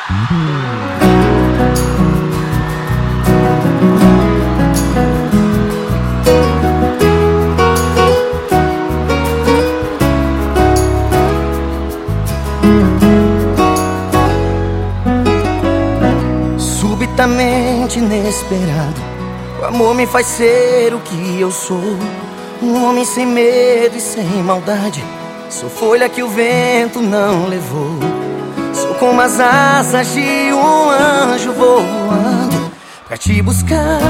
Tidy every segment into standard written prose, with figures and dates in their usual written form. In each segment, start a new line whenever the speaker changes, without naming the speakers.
Subitamente inesperado, o amor me faz ser o que eu sou. Um homem sem medo e sem maldade. Sou folha que o vento não levou. Sou como as asas de um anjo voando pra te buscar.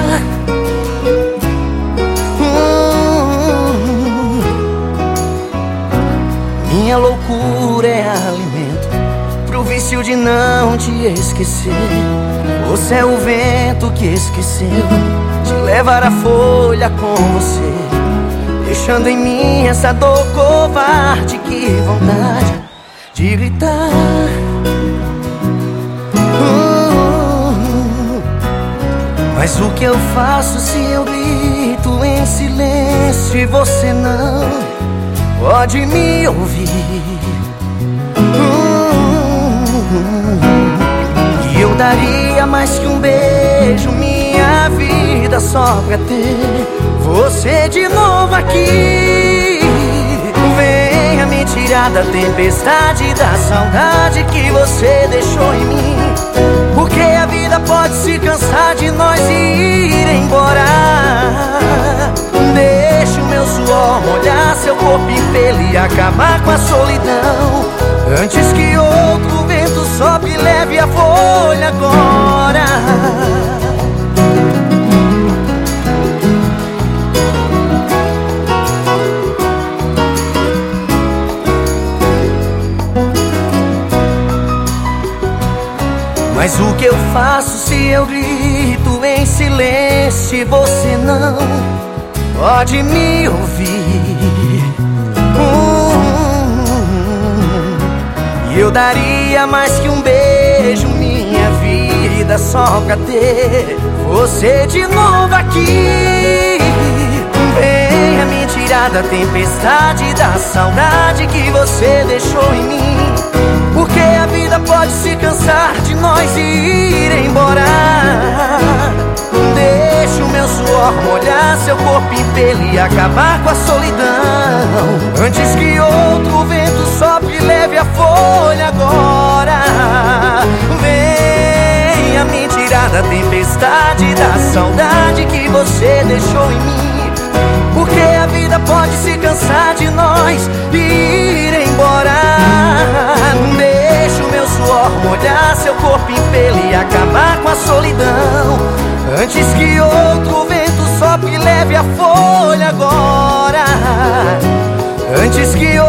Minha loucura é alimento pro vício de não te esquecer. Você é o vento que esqueceu de levar a folha com você, deixando em mim essa dor covarde. Que vontade de gritar. Mas o que eu faço se eu grito em silêncio e você não pode me ouvir? E eu daria mais que um beijo, minha vida, só pra ter você de novo aqui. Venha me tirar da tempestade, da saudade que você deixou em mim. Porque a vida pode se cansar de nós e ir embora. Deixa o meu suor molhar seu corpo e pele e acabar com a solidão, antes que outro vento sopre e leve a folha agora. Mas o que eu faço se eu grito em silêncio e você não pode me ouvir? E eu daria mais que um beijo, minha vida, só pra ter você de novo aqui. Venha me tirar da tempestade, da saudade que você deixou em mim. Porque a vida pode se cansar de nós e ir embora. Deixa o meu suor molhar seu corpo em pele e acabar com a solidão, antes que outro vento sopre e leve a folha agora. Venha me tirar da tempestade, da saudade que você deixou em mim. Porque a vida pode se cansar de nós e ir embora. Deixa o meu suor molhar seu corpo em pele e acabar com a solidão, antes que outro vento sopre e leve a folha agora. Antes que